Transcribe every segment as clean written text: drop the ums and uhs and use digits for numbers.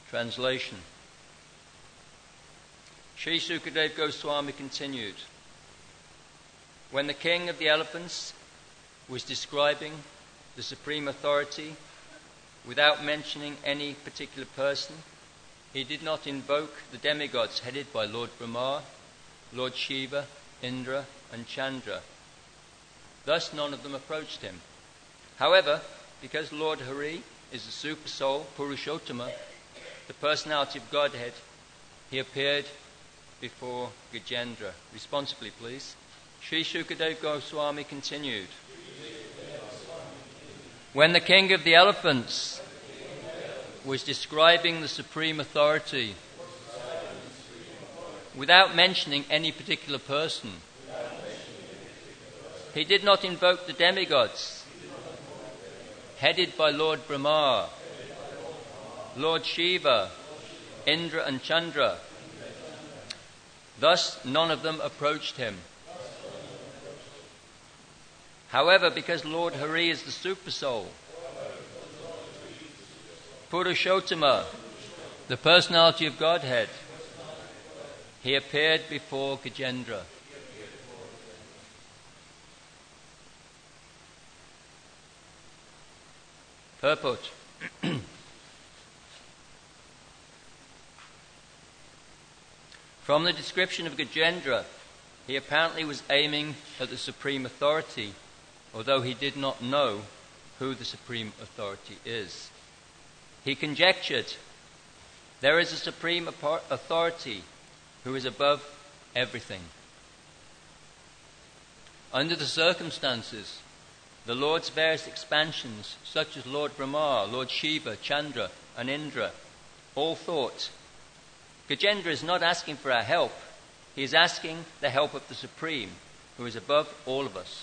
Translation. Sri Sukadev Goswami continued, when the king of the elephants was describing the supreme authority without mentioning any particular person, he did not invoke the demigods headed by Lord Brahma, Lord Shiva, Indra and Chandra. Thus none of them approached him. However, because Lord Hari is the super soul, Purushottama, the personality of Godhead, he appeared before Gajendra. Responsibly, please. Sri Sukadev Goswami continued, when the king of the elephants was describing the supreme authority without mentioning any particular person, he did not invoke the demigods headed by Lord Brahma, Lord Shiva, Indra and Chandra. Thus none of them approached him. However, because Lord Hari is the super soul, Purushottama, the personality of Godhead, he appeared before Gajendra. Purport. From the description of Gajendra, he apparently was aiming at the supreme authority, although he did not know who the supreme authority is. He conjectured, there is a supreme authority who is above everything. Under the circumstances, the Lord's various expansions, such as Lord Brahma, Lord Shiva, Chandra and Indra, all thought, Gajendra is not asking for our help, he is asking the help of the Supreme, who is above all of us.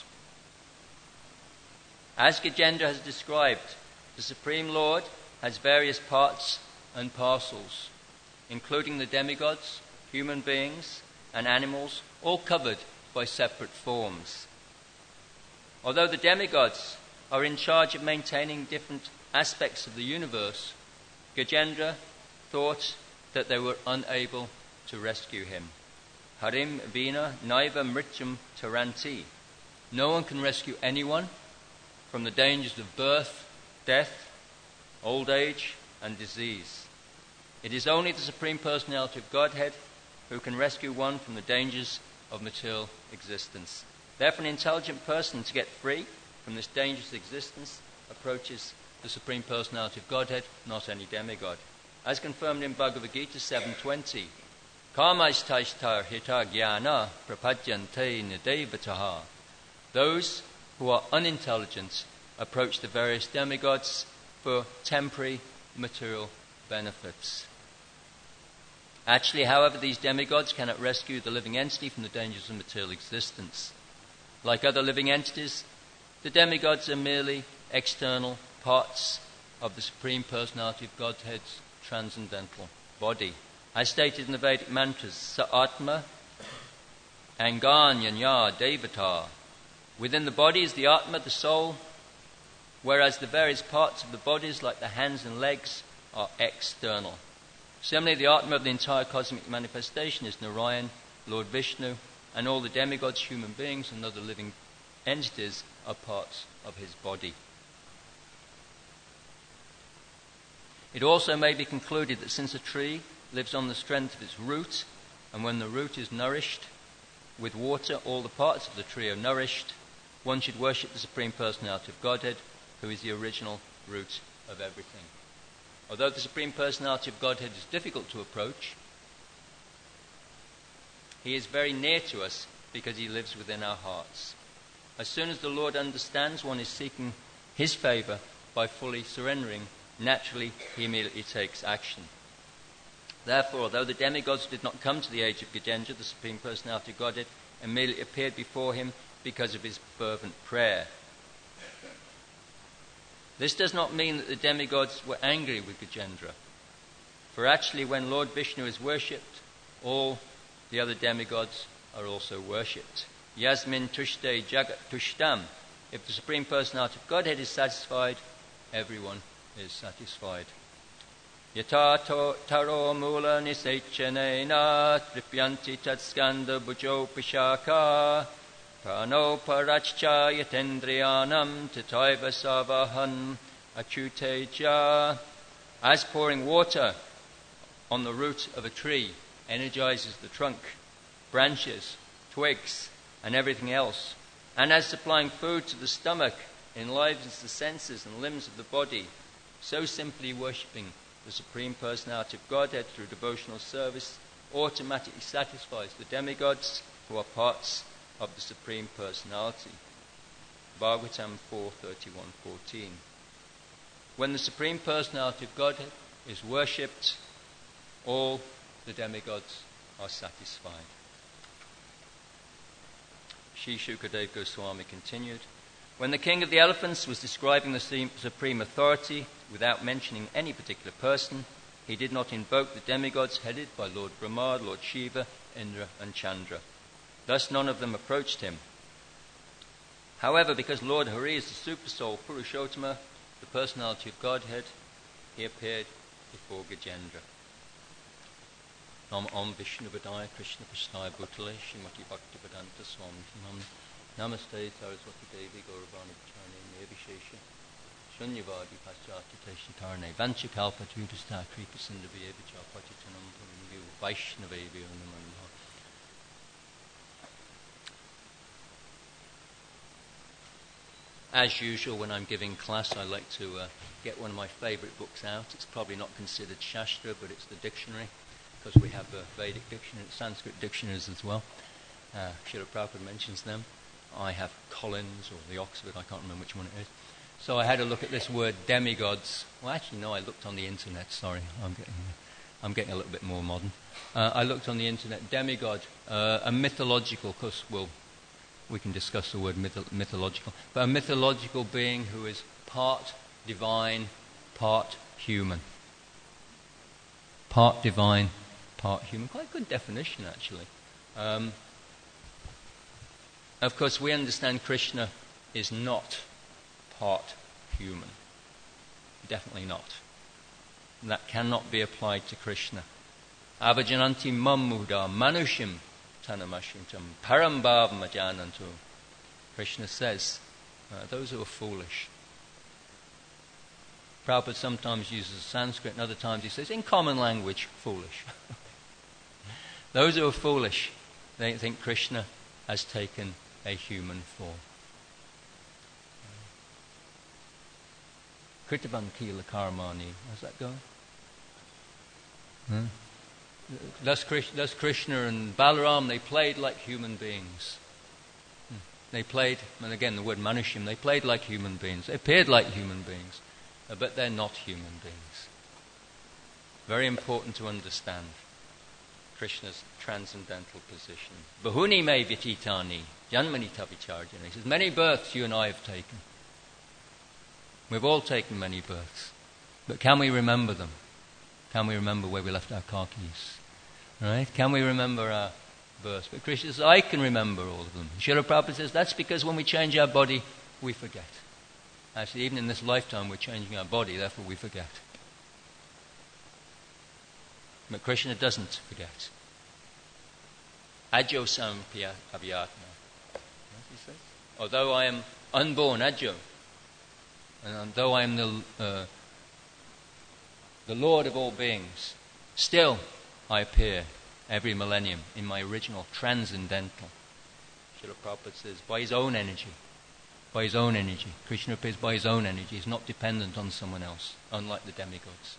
As Gajendra has described, the Supreme Lord has various parts and parcels, including the demigods, human beings, and animals, all covered by separate forms. Although the demigods are in charge of maintaining different aspects of the universe, Gajendra thought that they were unable to rescue him. Harim vina naiva mrityum taranti. No one can rescue anyone from the dangers of birth, death, old age, and disease. It is only the Supreme Personality of Godhead who can rescue one from the dangers of material existence. Therefore, an intelligent person, to get free from this dangerous existence, approaches the Supreme Personality of Godhead, not any demigod. As confirmed in Bhagavad Gita 7.20, Kamaishtaishtar hita jnana prapadyante nidevataha. Those who are unintelligent approach the various demigods for temporary material benefits. Actually, however, these demigods cannot rescue the living entity from the dangers of material existence. Like other living entities, the demigods are merely external parts of the Supreme Personality of Godhead's transcendental body. As stated in the Vedic mantras, Sa-atma, Anganyanya Devata. Within the body is the Atma, the soul, whereas the various parts of the bodies, like the hands and legs, are external. Similarly, the Atma of the entire cosmic manifestation is Narayan, Lord Vishnu, and all the demigods, human beings, and other living entities are parts of his body. It also may be concluded that since a tree lives on the strength of its root, and when the root is nourished with water, all the parts of the tree are nourished, one should worship the Supreme Personality of Godhead, who is the original root of everything. Although the Supreme Personality of Godhead is difficult to approach, he is very near to us because he lives within our hearts. As soon as the Lord understands one is seeking his favor by fully surrendering, naturally he immediately takes action. Therefore, although the demigods did not come to the age of Gajendra, the Supreme Personality of Godhead immediately appeared before him because of his fervent prayer. This does not mean that the demigods were angry with Gajendra, for actually when Lord Vishnu is worshipped, all the other demigods are also worshipped. Yasmin tushte jagat tushtam. If the Supreme Personality of Godhead is satisfied, everyone is satisfied. Yata taro mula nisechanena tripyanti tatskanda bujo pishaka prano parachcha yatendriyanam tataiva savahan achuteja. As pouring water on the root of a tree energizes the trunk, branches, twigs, and everything else, and as supplying food to the stomach enlivens the senses and limbs of the body, so simply worshipping the Supreme Personality of Godhead through devotional service automatically satisfies the demigods who are parts of the Supreme Personality. Bhagavatam 4:31-14. When the Supreme Personality of Godhead is worshipped, all the demigods are satisfied. Sri Shukadev Goswami continued, when the king of the elephants was describing the supreme authority without mentioning any particular person, he did not invoke the demigods headed by Lord Brahma, Lord Shiva, Indra and Chandra. Thus none of them approached him. However, because Lord Hari is the super soul Purushottama, the personality of Godhead, he appeared before Gajendra. Om Vishnu Vadaya Krishna Prasthaya Bhutale Srimati Bhakti Vedanta Swami Namaste Saraswati Devi Gauravani Charne Nevishesha Shunyavadi Paschati Teshitarne Vanchakalpa Tudasta Kripa Sindhavyevicha Patitanam Purindu Vaishnavevi Namanha. As usual, when I'm giving class, I like to get one of my favourite books out. It's probably not considered Shastra, but it's the dictionary, because we have a Vedic dictionary, Sanskrit dictionaries as well. Srila Prabhupada mentions them. I have Collins or the Oxford, I can't remember which one it is. So I had a look at this word demigods. Well, actually, no, I looked on the internet. Sorry, I'm getting a little bit more modern. I looked on the internet. Demigod, a mythological, because we can discuss the word mythological, but a mythological being who is part divine, part human. Part divine, part human. Quite a good definition, actually. Of course, we understand Krishna is not part human. Definitely not. That cannot be applied to Krishna. Avajananti mammuda manushim tanamashuntam parambhavam ajanantu. Krishna says, those who are foolish. Prabhupada sometimes uses Sanskrit and other times he says, in common language, foolish. Those who are foolish, they think Krishna has taken a human form. Kritavan Kila Karmani. How's that going? Thus Krishna and Balaram, they played like human beings. They played, and again the word manushim, they played like human beings. They appeared like human beings, but they're not human beings. Very important to understand Krishna's transcendental position. Bahuni me vyatitani, janmani tavicharjana. He says, many births you and I have taken. We've all taken many births. But can we remember them? Can we remember where we left our car keys? Right? Can we remember our births? But Krishna says, I can remember all of them. Srila Prabhupada says, that's because when we change our body, we forget. Actually, even in this lifetime, we're changing our body, therefore we forget. But Krishna doesn't forget. Ajo sampya avyatma. He says, although I am unborn, Ajo, and though I am the Lord of all beings, still I appear every millennium in my original transcendental. Srila Prabhupada says, by his own energy. By his own energy. Krishna appears by his own energy. He's not dependent on someone else, unlike the demigods.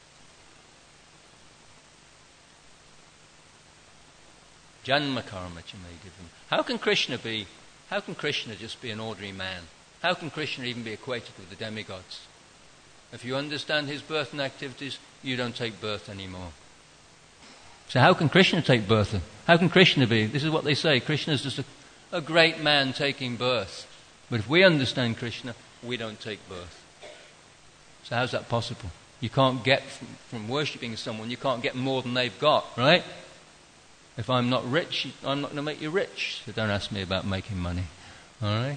Janma karma chamedavam. How can Krishna just be an ordinary man? How can Krishna even be equated with the demigods? If you understand his birth and activities, you don't take birth anymore. So how can Krishna take birth? How can Krishna be? This is what they say. Krishna is just a great man taking birth. But if we understand Krishna, we don't take birth. So how's that possible? You can't get from worshipping someone, you can't get more than they've got, right? If I'm not rich, I'm not going to make you rich. So don't ask me about making money. All right?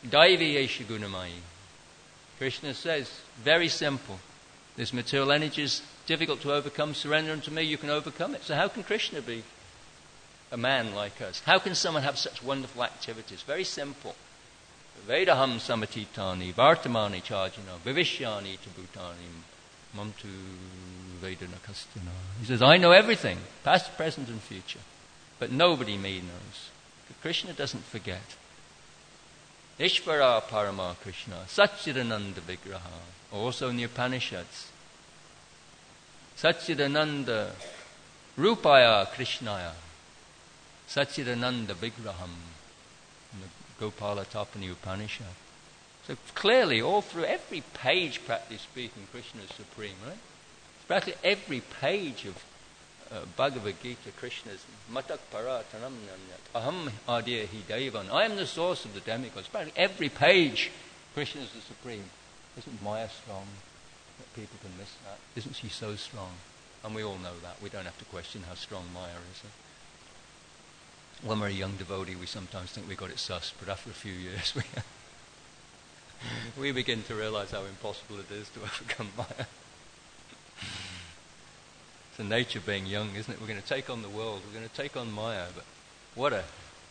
Daivi esha gunamayi. Krishna says, very simple. This material energy is difficult to overcome. Surrender unto me, you can overcome it. So how can Krishna be a man like us? How can someone have such wonderful activities? Very simple. Vedaham samatitani, vartamani charjina, vivishyani tabhutani, mamtu vedana kastina. He says, I know everything, past, present and future. But nobody me knows. Krishna doesn't forget. Ishvara Parama Krishna, Satchidananda Vigraha, also in the Upanishads. Satchidananda Rupaya Krishnaya, Satchidananda Vigraham, in the Gopala Tapani Upanishad. So clearly, all through every page, practically speaking, Krishna is supreme, right? Practically every page of Bhagavad Gita, Krishna's Matak Paratanam Nanyat, Aham Adya Hi Devan. I am the source of the demigods. Practically every page, Krishna is the supreme. Isn't Maya strong? That people can miss that. Isn't she so strong? And we all know that. We don't have to question how strong Maya is. When we're a young devotee, we sometimes think we got it sussed, but after a few years, we begin to realize how impossible it is to overcome Maya. It's the nature of being young, isn't it? We're going to take on the world. We're going to take on Maya. But what a...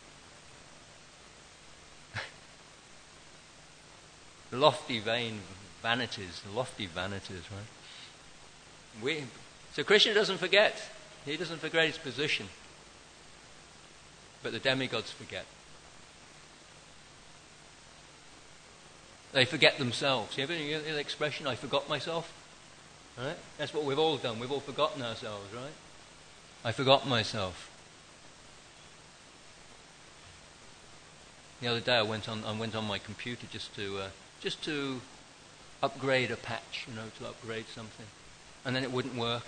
lofty vanities, right? So Krishna doesn't forget. He doesn't forget his position. But the demigods forget. They forget themselves. You ever hear the expression, I forgot myself? Right? That's what we've all done. We've all forgotten ourselves, right? I forgot myself. The other day I went on my computer just to upgrade a patch, to upgrade something. And then it wouldn't work.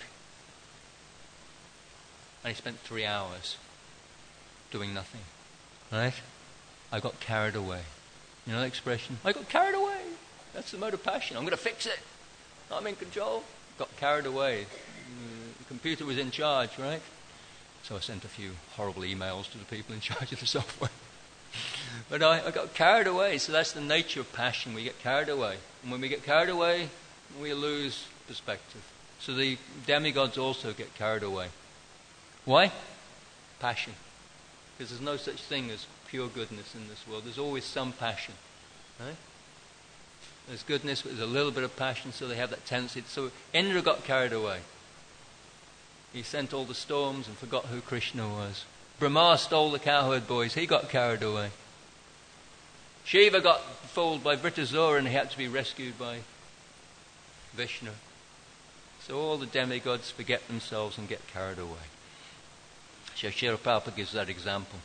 And I spent 3 hours doing nothing. Right? I got carried away. You know that expression? I got carried away. That's the mode of passion. I'm going to fix it. I'm in control. Got carried away. The computer was in charge, right? So I sent a few horrible emails to the people in charge of the software. But I got carried away. So that's the nature of passion. We get carried away. And when we get carried away, we lose perspective. So the demigods also get carried away. Why? Passion. Because there's no such thing as pure goodness in this world. There's always some passion. Right? There's goodness, but there's a little bit of passion, so they have that tendency. So Indra got carried away. He sent all the storms and forgot who Krishna was. Brahma stole the cowherd boys. He got carried away. Shiva got fooled by Vritasura and he had to be rescued by Vishnu. So all the demigods forget themselves and get carried away. So Srila Prabhupada gives that example.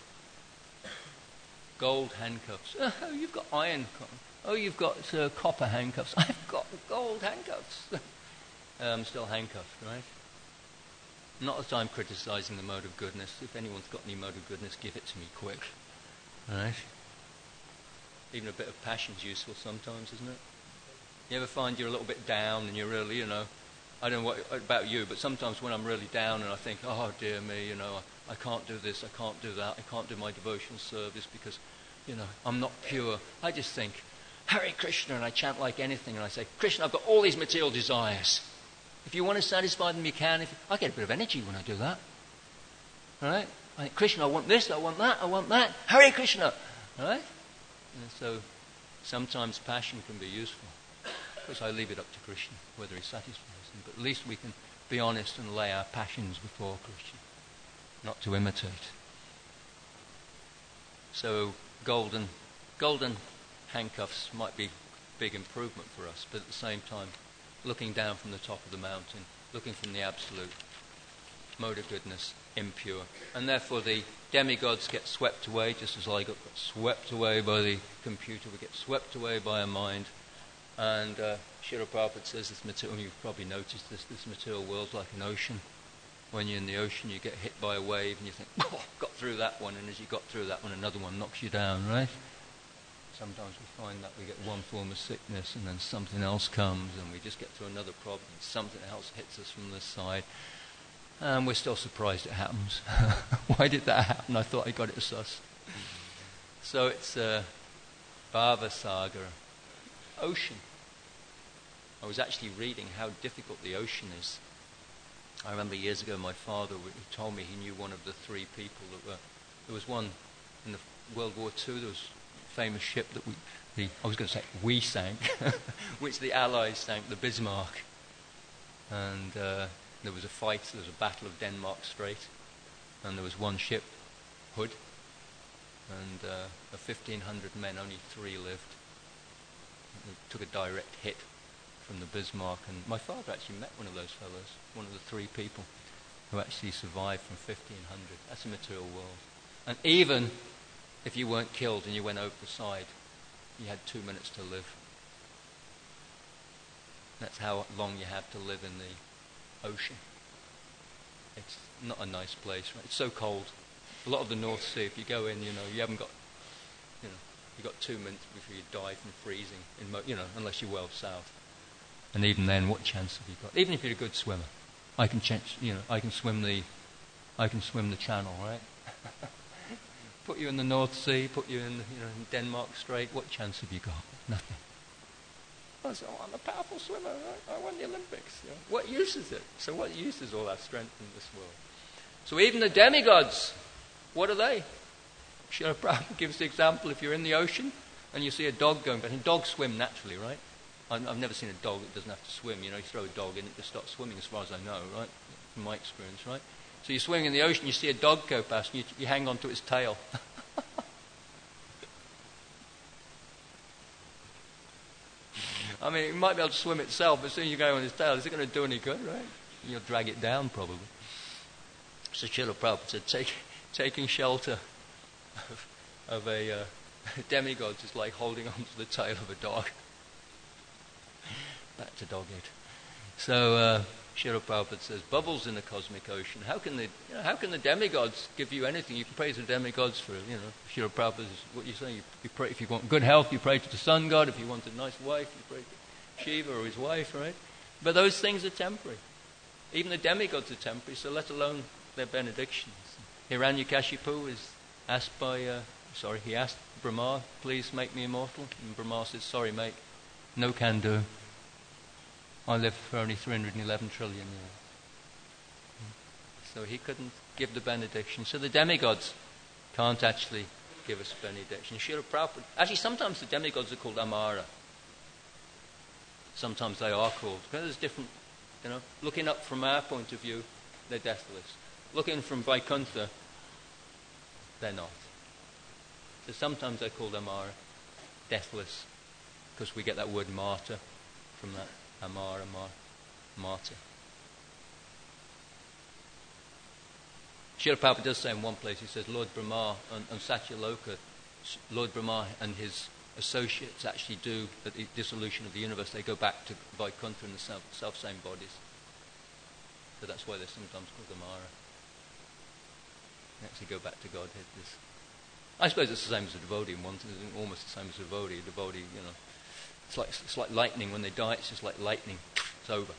Gold handcuffs. Oh, you've got iron. Oh, you've got copper handcuffs. I've got gold handcuffs. I'm still handcuffed, right? Not that I'm criticizing the mode of goodness. If anyone's got any mode of goodness, give it to me quick. Right? Even a bit of passion's useful sometimes, isn't it? You ever find you're a little bit down and you're really, I don't know what about you, but sometimes when I'm really down and I think, oh dear me, I can't do this, I can't do that, I can't do my devotional service because, I'm not pure. I just think, Hare Krishna, and I chant like anything, and I say, Krishna, I've got all these material desires. If you want to satisfy them, you can. I get a bit of energy when I do that. All right? I think, Krishna, I want this, I want that, I want that. Hare Krishna. All right? And so sometimes passion can be useful. Of course, I leave it up to Krishna, whether he satisfies them. But at least we can be honest and lay our passions before Krishna, not to imitate. So golden handcuffs might be a big improvement for us, but at the same time, looking down from the top of the mountain, looking from the absolute, mode of goodness, impure. And therefore the demigods get swept away, just as I got swept away by the computer. We get swept away by our mind. And Srila Prabhupada says this material, you've probably noticed this material world's like an ocean. When you're in the ocean, you get hit by a wave and you think, oh, got through that one. And as you got through that one, another one knocks you down, right? Sometimes we find that we get one form of sickness and then something else comes and we just get through another problem and something else hits us from this side. And we're still surprised it happens. Why did that happen? I thought I got it sussed. So it's Bhavasagar, ocean. I was actually reading how difficult the ocean is. I remember years ago my father he told me he knew one of the three people that were... There was one in the World War II, there was a famous ship that we sank, which the Allies sank, the Bismarck. And there was a fight, there was a battle of Denmark Strait, and there was one ship, Hood, and of 1,500 men, only 3 lived. It took a direct hit from the Bismarck, and my father actually met one of those fellows, one of the 3 people who actually survived from 1,500. That's a material world. And even if you weren't killed and you went over the side, you had 2 minutes to live. That's how long you have to live in the ocean. It's not a nice place, right? It's so cold. A lot of the North Sea, if you go in, you haven't got, you've got 2 minutes before you die from freezing, unless you're well south. And even then, what chance have you got? Even if you're a good swimmer, I can swim the channel, right? Put you in the North Sea, put you in Denmark Strait. What chance have you got? Nothing. I'm a powerful swimmer, right? I won the Olympics. What use is it? So what use is all our strength in this world? So even the demigods, what are they? Srila Prabhupada gives the example, if you're in the ocean and you see a dog going, but dogs swim naturally, right? I've never seen a dog that doesn't have to swim. You throw a dog in, it just starts swimming as far as I know, right? From my experience, right? So you're swimming in the ocean, you see a dog go past, and you hang on to its tail. I mean, it might be able to swim itself, but as soon as you go on its tail, is it going to do any good, right? You'll drag it down, probably. So Srila Prabhupada said, taking shelter of a demigod is like holding on to the tail of a dog. Back to dog-eat. So Srila Prabhupada says, bubbles in the cosmic ocean. How can the demigods give you anything? You can pray to the demigods for, Srila Prabhupada is what you say. You pray, if you want good health, you pray to the sun god. If you want a nice wife, you pray to Shiva or his wife, right? But those things are temporary. Even the demigods are temporary, so let alone their benedictions. Hiranyakashipu is asked he asked Brahma, please make me immortal. And Brahma says, sorry mate, no can do. I live for only 311 trillion years. So he couldn't give the benediction. So the demigods can't actually give us benediction. Srila Prabhupada, actually sometimes the demigods are called Amara. Sometimes they are called. Because there's different, looking up from our point of view, they're deathless. Looking from Vaikuntha, they're not. So sometimes they're called Amara, deathless, because we get that word martyr from that. Amara, martyr. Srila Prabhupada does say in one place, he says, Lord Brahma and Satyaloka, Lord Brahma and his associates actually do, at the dissolution of the universe, they go back to Vaikuntha in the self-same bodies. So that's why they're sometimes called Amara. They actually go back to Godhead. I suppose it's the same as a devotee in one sense, almost the same as a devotee. A devotee, it's like lightning. When they die, it's just like lightning. It's over.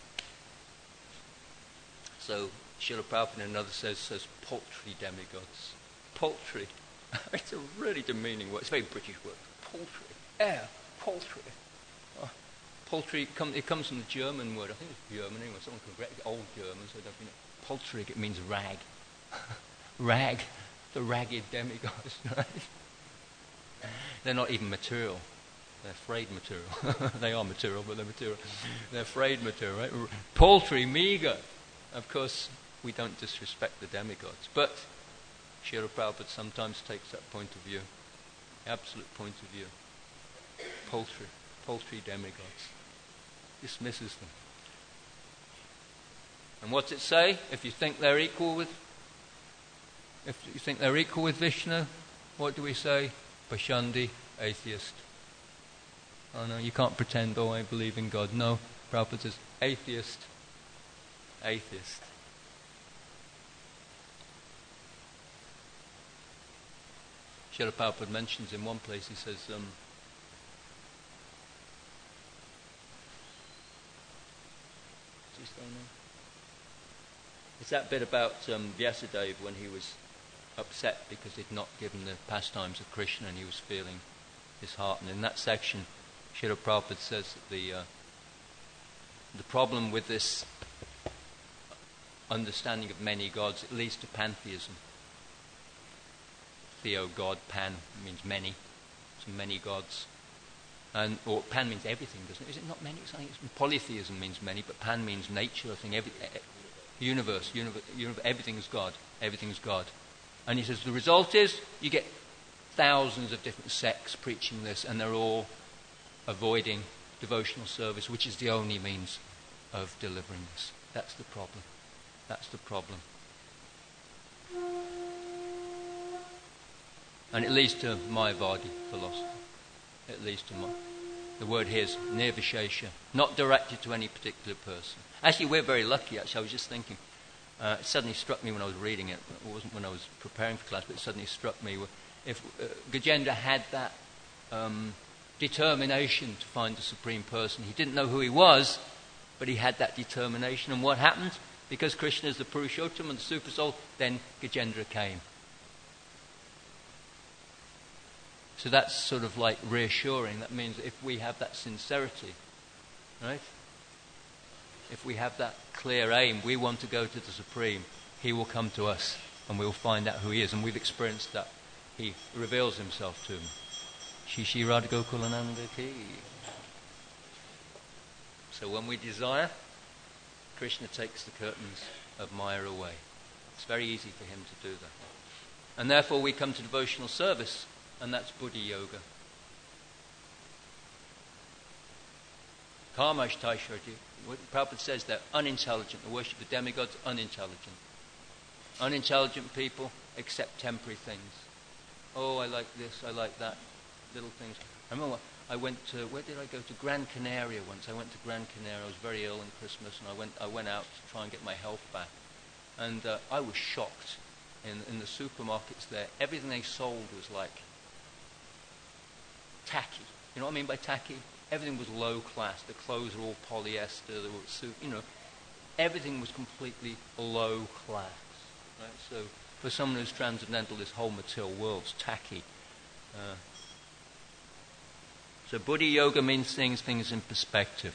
So Srila Prabhupada in another says paltry demigods. Paltry. It's a really demeaning word. It's a very British word. Paltry. Paltry. Paltry, it comes from the German word. I think it's German anyway. Someone can correct old German, so I don't know. Paltry, it means rag. Rag. The ragged demigods, right? They're not even material. They're frayed material. They are material, but they're material. They're frayed material, right? Paltry, meager. Of course, we don't disrespect the demigods. But Srila Prabhupada sometimes takes that point of view. Absolute point of view. Paltry demigods. Dismisses them. And what's it say? If you think they're equal with Vishnu, what do we say? Pashandi, atheist. Oh no, you can't pretend, I believe in God. No, Prabhupada says, atheist. Atheist. Srila Prabhupada mentions in one place, he says, it's that bit about Vyasadeva when he was upset because he'd not given the pastimes of Krishna and he was feeling disheartened. In that section, Srila Prabhupada says that the problem with this understanding of many gods, it leads to pantheism. Theo, God, pan means many, so many gods. Or pan means everything, doesn't it? Is it not many? Polytheism means many, but pan means nature, I think, universe, everything's God, everything's God. And he says the result is you get thousands of different sects preaching this, and they're all avoiding devotional service, which is the only means of delivering us. That's the problem. That's the problem. And it leads to Mayavadi philosophy. It leads to the word here is nirvishesha, not directed to any particular person. Actually, we're very lucky, actually. I was just thinking, it suddenly struck me when I was reading it. It wasn't when I was preparing for class, but it suddenly struck me. If Gajendra had that determination to find the Supreme Person, he didn't know who he was, but he had that determination. And what happened? Because Krishna is the Purushottam and the Super Soul, then Gajendra came. So that's sort of like reassuring. That means if we have that sincerity, right? If we have that clear aim, we want to go to the Supreme, he will come to us and we'll find out who he is. And we've experienced that. He reveals himself to me. Shri Shri Radha Gokulananda ki. So when we desire, Krishna takes the curtains of Maya away. It's very easy for him to do that. And therefore we come to devotional service, and that's Buddhi Yoga. Karmashtaishwarti, what Prabhupada says, they're unintelligent. The worship of demigods, unintelligent. Unintelligent people accept temporary things. Oh, I like this, I like that, little things. I remember I went to, where did I go? To Gran Canaria once. I went to Gran Canaria. I was very ill in Christmas, and I went out to try and get my health back. And I was shocked. In the supermarkets there, everything they sold was like tacky. You know what I mean by tacky? Everything was low class. The clothes were all polyester. There were everything was completely low class. Right? So for someone who's transcendental, this whole material world's tacky. So Buddhi Yoga means things in perspective.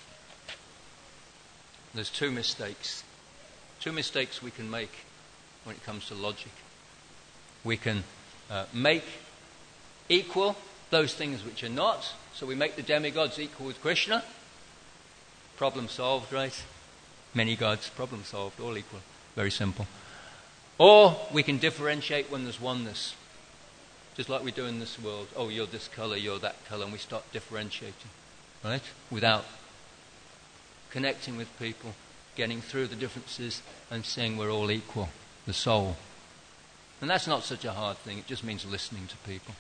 There's two mistakes. Two mistakes we can make when it comes to logic. We can make equal those things which are not. So we make the demigods equal with Krishna. Problem solved, right? Many gods, problem solved, all equal. Very simple. Or we can differentiate when there's oneness. Just like we do in this world. Oh, you're this colour, you're that colour, and we start differentiating. Right? Without connecting with people, getting through the differences and seeing we're all equal. The soul. And that's not such a hard thing. It just means listening to people.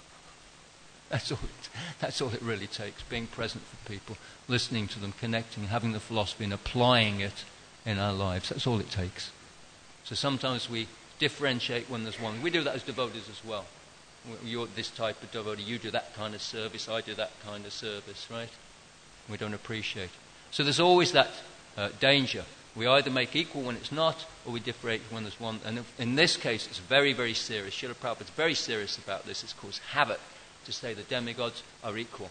That's all it really takes. Being present for people, listening to them, connecting, having the philosophy and applying it in our lives. That's all it takes. So sometimes we differentiate when there's one. We do that as devotees as well. You're this type of devotee, you do that kind of service, I do that kind of service, right? We don't appreciate it. So there's always that danger. We either make equal when it's not, or we differentiate when there's one. And in this case, it's very, very serious. Srila Prabhupada's very serious about this. It's caused havoc to say the demigods are equal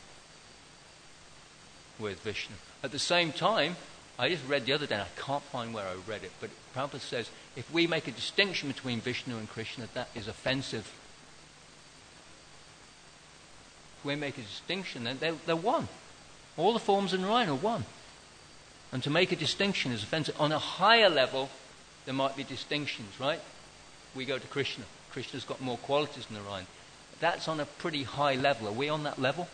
with Vishnu. At the same time, I just read the other day, and I can't find where I read it, but Prabhupada says, if we make a distinction between Vishnu and Krishna, that is offensive. If we make a distinction, then they're one. All the forms in Narayan are one. And to make a distinction is offensive. On a higher level, there might be distinctions, right? We go to Krishna. Krishna's got more qualities than Narayan. That's on a pretty high level. Are we on that level?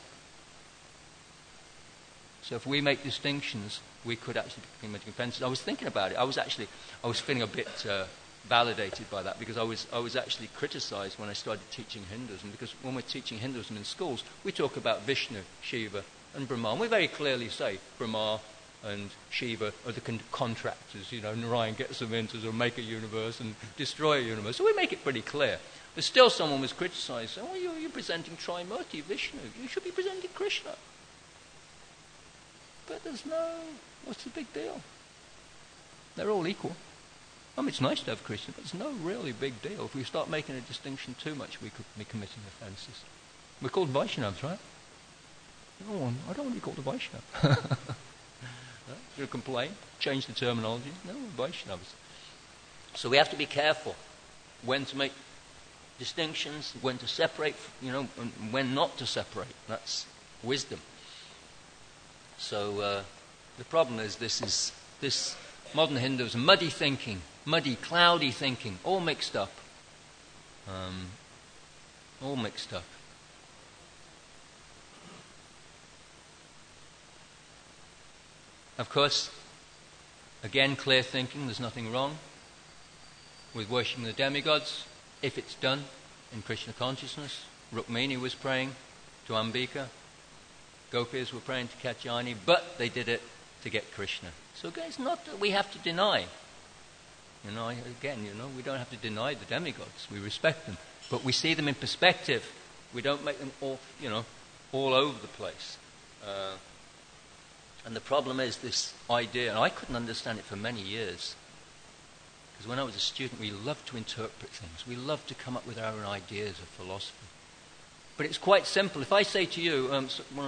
So if we make distinctions, we could actually be making offenses. I was thinking about it. I was feeling a bit validated by that, because I was actually criticized when I started teaching Hinduism, because when we're teaching Hinduism in schools, we talk about Vishnu, Shiva, and Brahma. And we very clearly say Brahma and Shiva are the contractors. You know, Narayan gets them in to sort of make a universe and destroy a universe. So we make it pretty clear. But still someone was criticized, saying, well, you're presenting Trimurti, Vishnu. You should be presenting Krishna. But what's the big deal? They're all equal. I mean, it's nice to have Krishna, but it's no really big deal. If we start making a distinction too much, we could be committing offenses. We're called Vaishnavas, right? No, I don't want to be called a Vaishnava. You complain, change the terminology. No, we're Vaishnavas. So we have to be careful when to make distinctions, when to separate, and when not to separate. That's wisdom. So the problem is this modern Hinduism, muddy thinking, muddy, cloudy thinking, all mixed up. All mixed up. Of course, again, clear thinking, there's nothing wrong with worshipping the demigods if it's done in Krishna consciousness. Rukmini was praying to Ambika. Gopis were praying to Katyayani, but they did it to get Krishna. So again, it's not that we have to deny. We don't have to deny the demigods. We respect them. But we see them in perspective. We don't make them all over the place. And the problem is this idea, and I couldn't understand it for many years, because when I was a student, we loved to interpret things. We loved to come up with our own ideas of philosophy. But it's quite simple. If I say to you, I need some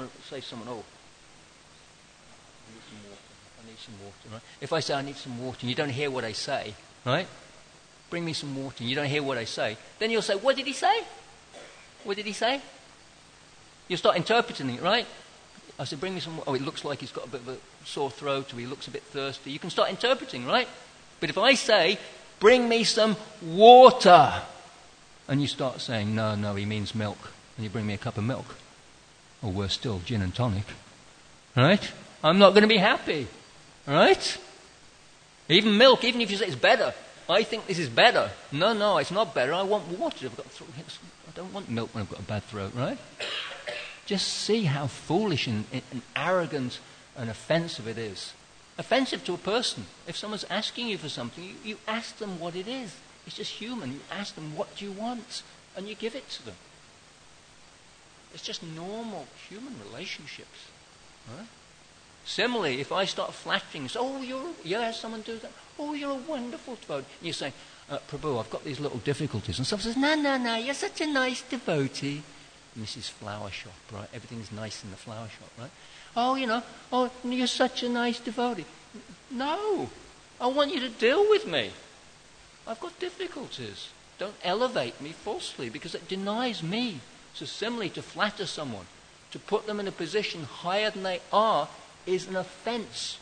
water, right? If I say I need some water, and you don't hear what I say, right? Bring me some water, and you don't hear what I say, then you'll say, what did he say? What did he say? You'll start interpreting it, right? I said, bring me some water. Oh, it looks like he's got a bit of a sore throat, or he looks a bit thirsty. You can start interpreting, right? But if I say, bring me some water, and you start saying, no, he means milk, and you bring me a cup of milk, or worse still, gin and tonic, right? I'm not going to be happy, right? Even milk, even if you say it's better, I think this is better. No, it's not better. I want water. I don't want milk when I've got a bad throat, right? Just see how foolish and arrogant and offensive it is. Offensive to a person. If someone's asking you for something, you ask them what it is. It's just human. You ask them, what do you want? And you give it to them. It's just normal human relationships. Right? Similarly, if I start flattering, someone do that. Oh, you're a wonderful devotee. And you say, Prabhu, I've got these little difficulties. And someone says, no, you're such a nice devotee. And this is flower shop, right? Everything's nice in the flower shop, right? You're such a nice devotee. No, I want you to deal with me. I've got difficulties. Don't elevate me falsely, because it denies me. So similarly, to flatter someone, to put them in a position higher than they are, is an offense.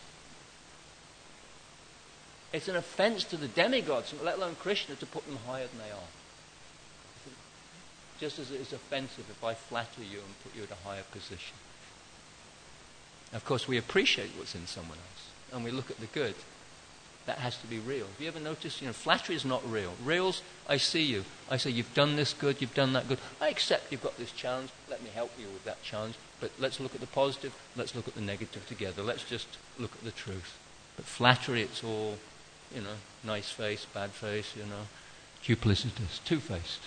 It's an offense to the demigods, let alone Krishna, to put them higher than they are. Just as it is offensive if I flatter you and put you at a higher position. Of course, we appreciate what's in someone else, and we look at the good. That has to be real. Have you ever noticed, flattery is not real. Real's, I see you. I say, you've done this good, you've done that good. I accept you've got this challenge. Let me help you with that challenge. But let's look at the positive. Let's look at the negative together. Let's just look at the truth. But flattery, it's all, nice face, bad face, duplicitous, two-faced.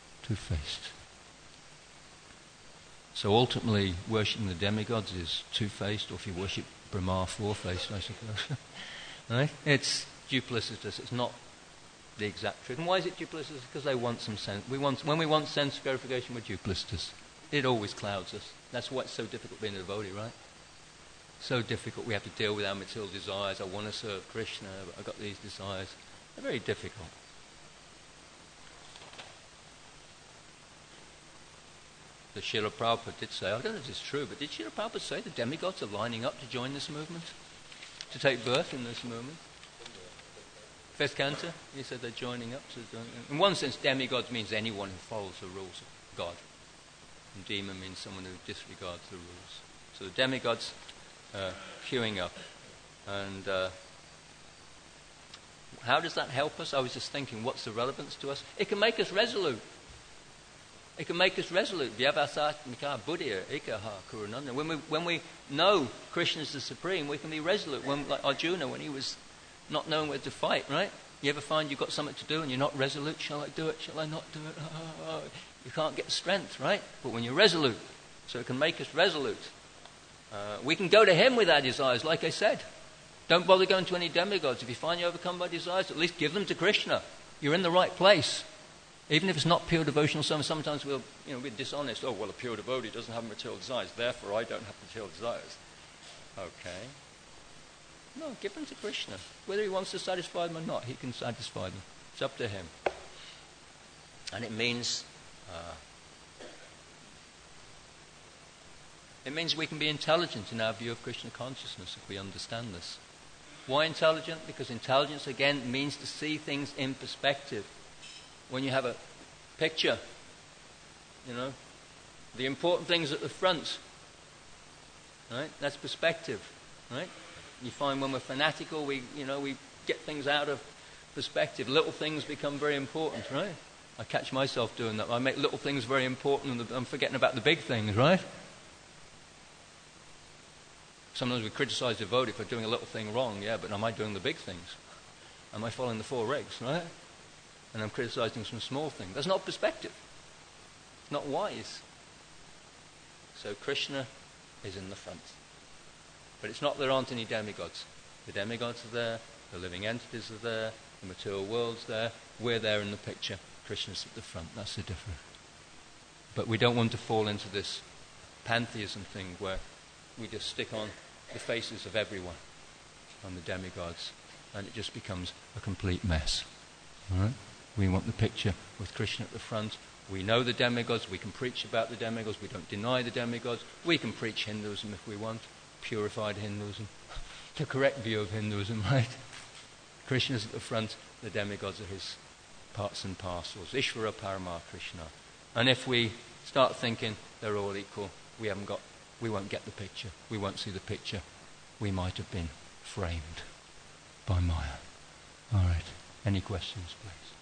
So ultimately, worshipping the demigods is two-faced, or if you worship Brahma, four-faced, I suppose. Right? It's duplicitous. It's not the exact truth. And why is it duplicitous? Because they want some sense. When we want sense verification, we're duplicitous. It always clouds us. That's why it's so difficult being a devotee, right? So difficult. We have to deal with our material desires. I want to serve Krishna, but I've got these desires. They're very difficult. The Srila Prabhupada did say, I don't know if it's true, but did Srila Prabhupada say the demigods are lining up to join this movement? To take birth in this movement? First canto, he said they're joining up. In one sense, demigods means anyone who follows the rules of God. And demon means someone who disregards the rules. So the demigods queuing up. And how does that help us? I was just thinking, what's the relevance to us? It can make us resolute. It can make us resolute. When we know Krishna is the Supreme, we can be resolute. Like Arjuna, when he was not knowing where to fight, right? You ever find you've got something to do and you're not resolute? Shall I do it? Shall I not do it? You can't get strength, right? But when you're resolute, so it can make us resolute. We can go to him with our desires, like I said. Don't bother going to any demigods. If you find you're overcome by desires, at least give them to Krishna. You're in the right place. Even if it's not pure devotional service, sometimes we're dishonest. Oh, well, a pure devotee doesn't have material desires, therefore I don't have material desires. Okay. No, give them to Krishna. Whether he wants to satisfy them or not, he can satisfy them. It's up to him. And it means we can be intelligent in our view of Krishna consciousness if we understand this. Why intelligent? Because intelligence, again, means to see things in perspective. When you have a picture, the important things at the front, right? That's perspective, right? You find when we're fanatical, we get things out of perspective. Little things become very important, right? I catch myself doing that. I make little things very important and I'm forgetting about the big things, right? Sometimes we criticize the devotee for doing a little thing wrong, yeah, but am I doing the big things? Am I following the four regs, right? And I'm criticizing some small thing. That's not perspective. It's not wise. So Krishna is in the front. But it's not there aren't any demigods. The demigods are there, the living entities are there, the material world's there. We're there in the picture. Krishna's at the front. That's the difference. But we don't want to fall into this pantheism thing where we just stick on the faces of everyone, on the demigods, and it just becomes a complete mess. All right? We want the picture with Krishna at the front. We know the demigods. We can preach about the demigods. We don't deny the demigods. We can preach Hinduism if we want, purified Hinduism, the correct view of Hinduism, right? Krishna's at the front. The demigods are his parts and parcels. Ishvara Parama Krishna. And if we start thinking they're all equal, we won't get the picture. We won't see the picture. We might have been framed by Maya. All right. Any questions, please?